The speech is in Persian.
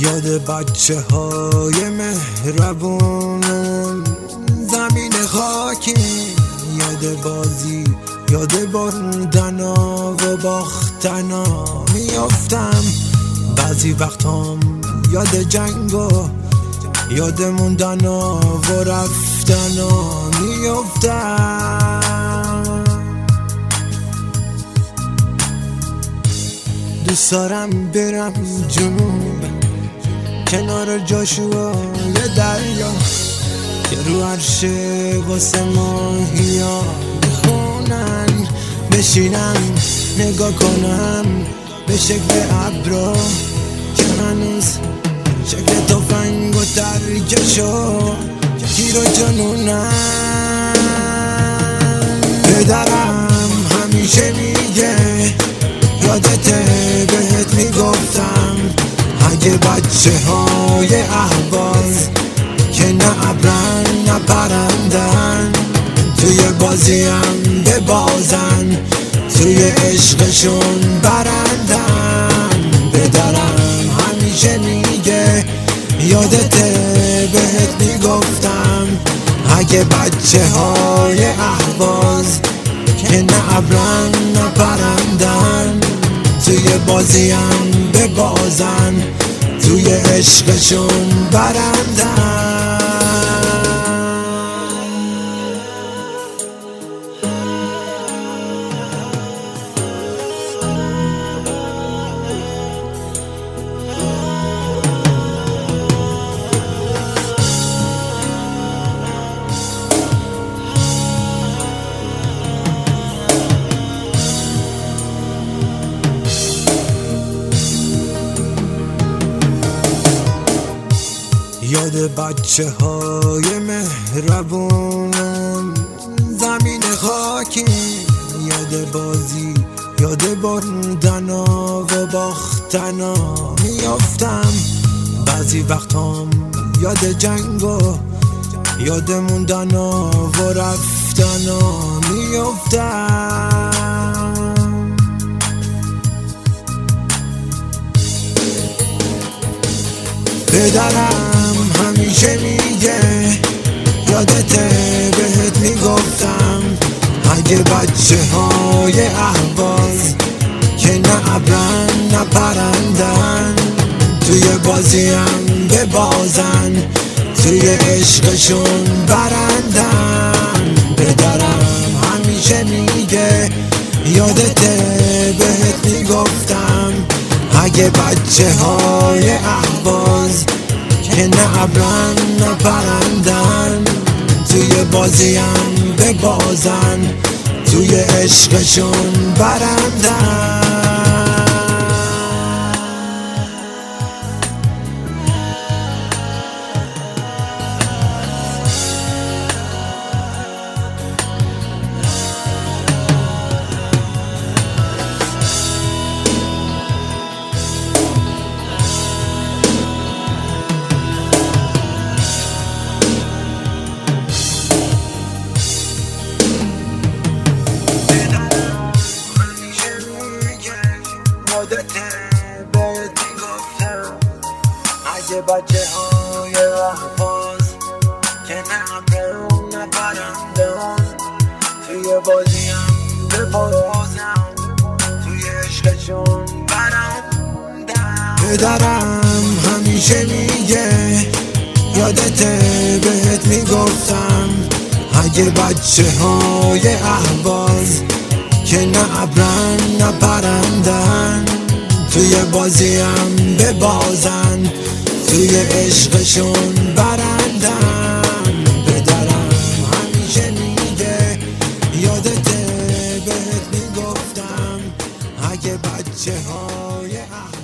یاد بچه های مهربونم زمین خاکی، یاد بازی، یاد بردنا و باختنا میافتم. بعضی وقتام یاد جنگا، یاد موندنا و رفتنا میافتم. دوست دارم برم جنوب کنار جاشوا یه دریا که رو عرشه واسه ماهیا میخونن، بشینم نگاه کنم به شکل ابرا که هنوز شکل تفنگ و ترکشو تیر و جنونن. پدرم همیشه میگه یادته بهت میگفتم اگه بچه های اهواز که نه ابرن نه پرندن توی بازیم ببازن، توی عشقشون برندن. پدرم همیشه میگه یادته بهت میگفتم اگه بچه های اهواز که نه ابرن نه پرندن توی بازیم ببازن، توی عشقشون برندن. یاد بچه های مهربونم زمین خاکی، یاد بازی، یاد بردنا و باختنا میافتم. بعضی وقتام یاد جنگا، یاد موندنا و رفتنا میافتم. پدرم همیشه میگه یادته بهت میگفتم اگه بچه های اهواز که نه ابرن نه پرندن توی بازیم ببازن، توی عشقشون برندن. پدرم همیشه میگه یادته بهت میگفتم اگه بچه های اهواز که نه ابرن نه پرندن توی بازیم ببازن، توی عشقشون برندن. اگه بچه های احواز که نه ابرن نه پرندن توی بازیم ببازن، توی عشقشون برندن. پدرم همیشه میگه یادته بهت میگفتم اگه بچه های احواز که نه ابرن نه پرندن توی بازیم ببازن، توی عشقشون برندن. پدرم همیشه میگه یادته بهت میگفتم اگه بچه های